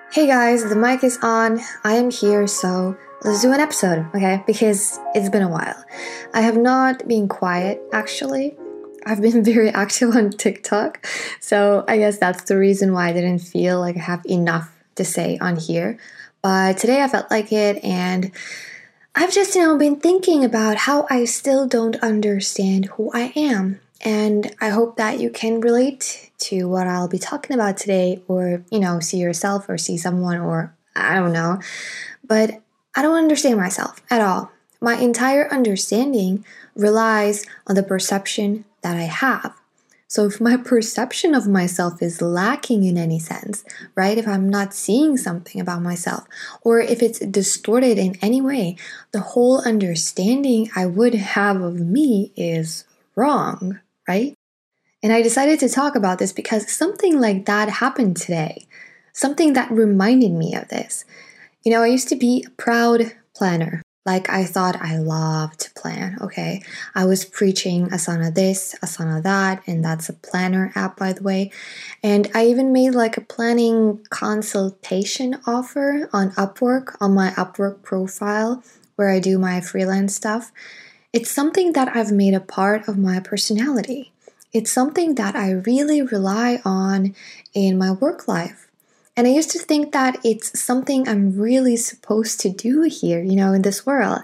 Hey guys, the mic is on. I am here, so let's do an episode, okay? Because it's been a while. I have not been quiet, actually. I've been very active on TikTok, so I guess that's the reason why I didn't feel like I have enough to say on here. But today I felt like it, and I've just, been thinking about how I still don't understand who I am. And I hope that you can relate to what I'll be talking about today, or, see yourself or see someone, or I don't know. But I don't understand myself at all. My entire understanding relies on the perception that I have. So if my perception of myself is lacking in any sense, right? If I'm not seeing something about myself, or if it's distorted in any way, the whole understanding I would have of me is wrong, right? And I decided to talk about this because something like that happened today. Something that reminded me of this. I used to be a proud planner. Like, I thought I loved to plan, okay? I was preaching Asana this, Asana that, and that's a planner app, by the way. And I even made like a planning consultation offer on Upwork, on my Upwork profile, where I do my freelance stuff. It's something that I've made a part of my personality. It's something that I really rely on in my work life. And I used to think that it's something I'm really supposed to do here, in this world.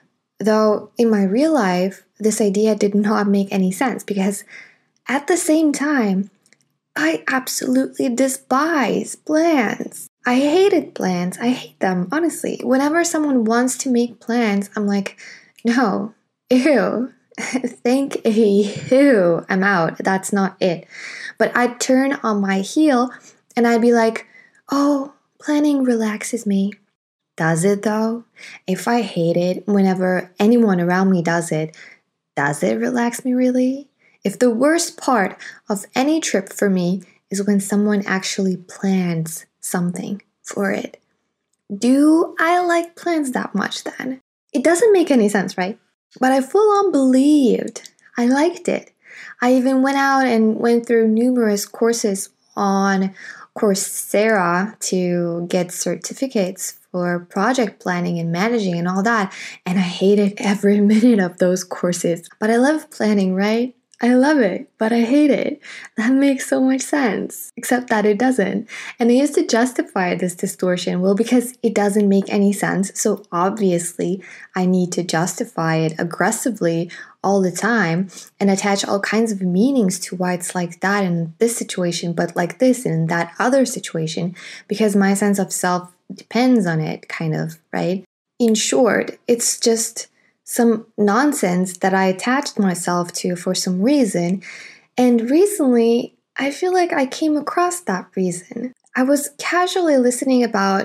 Though in my real life, this idea did not make any sense because at the same time, I absolutely despise plans. I hated plans. I hate them, honestly. Whenever someone wants to make plans, I'm like, no, ew. Thank you. I'm out. That's not it. But I'd turn on my heel and I'd be like, oh, planning relaxes me. Does it though? If I hate it whenever anyone around me does it relax me really? If the worst part of any trip for me is when someone actually plans something for it, do I like plans that much then? It doesn't make any sense, right? But I full on believed. I liked it. I even went out and went through numerous courses on Coursera to get certificates for project planning and managing and all that. And I hated every minute of those courses. But I love planning, right? I love it, but I hate it. That makes so much sense. Except that it doesn't. And I used to justify this distortion, well, because it doesn't make any sense. So obviously, I need to justify it aggressively all the time and attach all kinds of meanings to why it's like that in this situation, but like this in that other situation, because my sense of self depends on it, kind of, right? In short, it's just some nonsense that I attached myself to for some reason. And recently, I feel like I came across that reason. I was casually listening about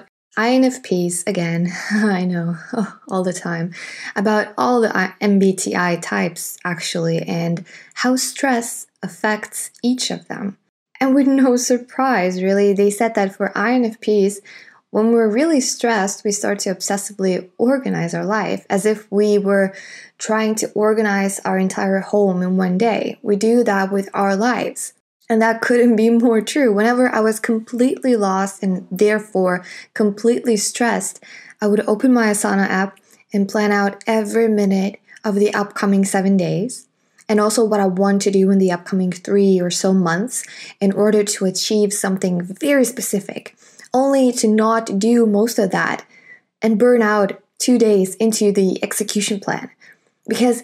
INFPs again, I know, all the time, about all the MBTI types actually, and how stress affects each of them. And with no surprise, really, they said that for INFPs, when we're really stressed, we start to obsessively organize our life as if we were trying to organize our entire home in one day. We do that with our lives. And that couldn't be more true. Whenever I was completely lost and therefore completely stressed, I would open my Asana app and plan out every minute of the upcoming 7 days, and also what I want to do in the upcoming 3 or so months in order to achieve something very specific, only to not do most of that and burn out 2 days into the execution plan. Because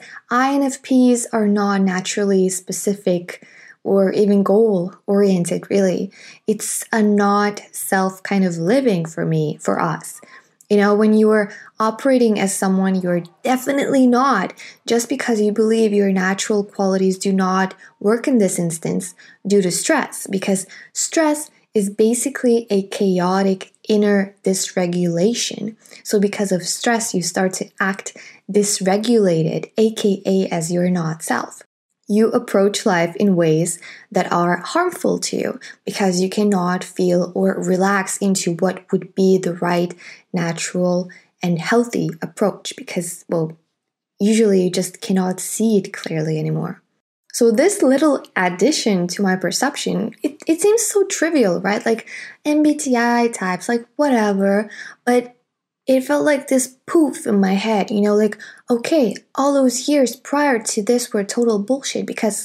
INFPs are not naturally specific or even goal-oriented, really. It's a not self kind of living for us. When you are operating as someone you're definitely not, just because you believe your natural qualities do not work in this instance due to stress, because stress is basically a chaotic inner dysregulation. So because of stress, you start to act dysregulated, aka as your not self. You approach life in ways that are harmful to you because you cannot feel or relax into what would be the right, natural, and healthy approach because, well, usually you just cannot see it clearly anymore. So this little addition to my perception, it seems so trivial, right? Like MBTI types, like whatever, but it felt like this poof in my head, like, okay, all those years prior to this were total bullshit because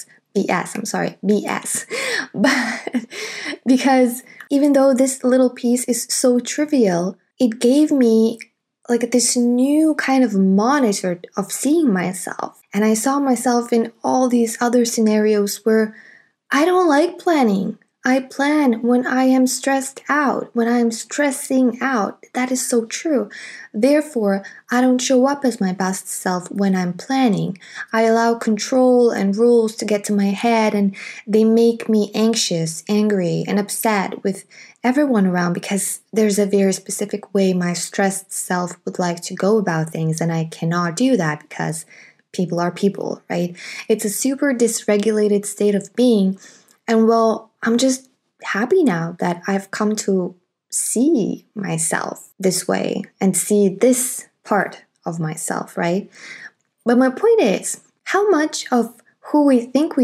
BS. But because even though this little piece is so trivial, it gave me like this new kind of monitor of seeing myself. And I saw myself in all these other scenarios where I don't like planning. I plan when I am stressed out, when I am stressing out. That is so true. Therefore, I don't show up as my best self when I'm planning. I allow control and rules to get to my head, and they make me anxious, angry, and upset with everyone around because there's a very specific way my stressed self would like to go about things, and I cannot do that because people are people, right? It's a super dysregulated state of being. And well, I'm just happy now that I've come to see myself this way and see this part of myself, right? But my point is, how much of who we think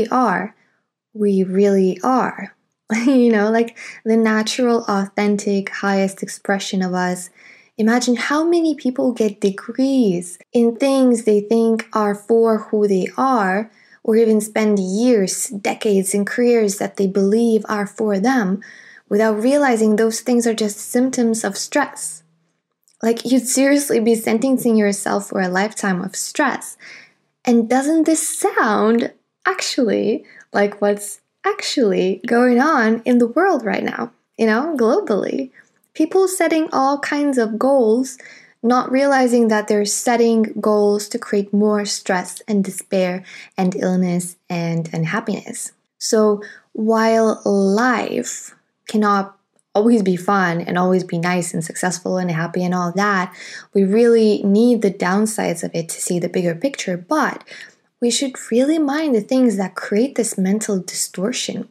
we really are? Like the natural, authentic, highest expression of us. Imagine how many people get degrees in things they think are for who they are, or even spend years, decades in careers that they believe are for them, without realizing those things are just symptoms of stress. Like, you'd seriously be sentencing yourself for a lifetime of stress. And doesn't this sound actually like what's actually going on in the world right now, globally? People setting all kinds of goals, not realizing that they're setting goals to create more stress and despair and illness and unhappiness. So while life cannot always be fun and always be nice and successful and happy and all that, we really need the downsides of it to see the bigger picture. But we should really mind the things that create this mental distortion,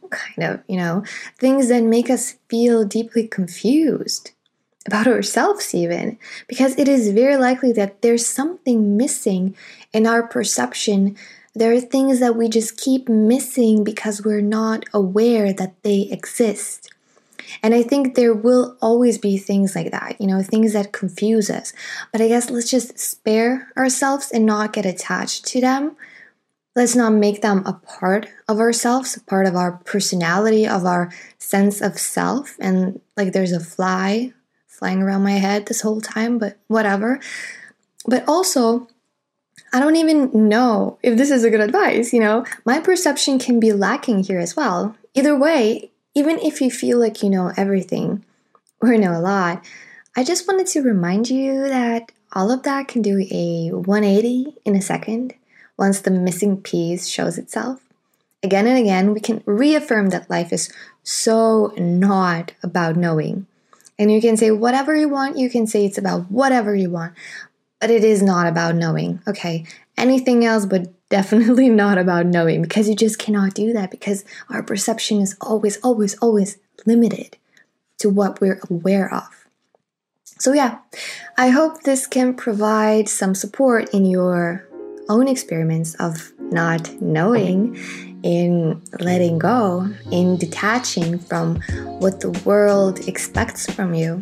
things that make us feel deeply confused about ourselves even, because it is very likely that there's something missing in our perception. There are things that we just keep missing because we're not aware that they exist. And I think there will always be things like that, things that confuse us. But I guess let's just spare ourselves and not get attached to them. Let's not make them a part of ourselves, a part of our personality, of our sense of self. And like there's a fly flying around my head this whole time, but whatever. But also, I don't even know if this is a good advice, My perception can be lacking here as well. Either way, even if you feel like you know everything or know a lot, I just wanted to remind you that all of that can do a 180 in a second once the missing piece shows itself. Again and again, we can reaffirm that life is so not about knowing. And you can say whatever you want, you can say it's about whatever you want, but it is not about knowing, okay? Anything else, but definitely not about knowing, because you just cannot do that, because our perception is always, always, always limited to what we're aware of. So yeah, I hope this can provide some support in your own experiments of not knowing, in letting go, in detaching from what the world expects from you.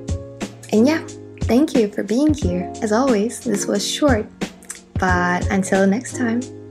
And yeah, thank you for being here. As always, this was short, but until next time.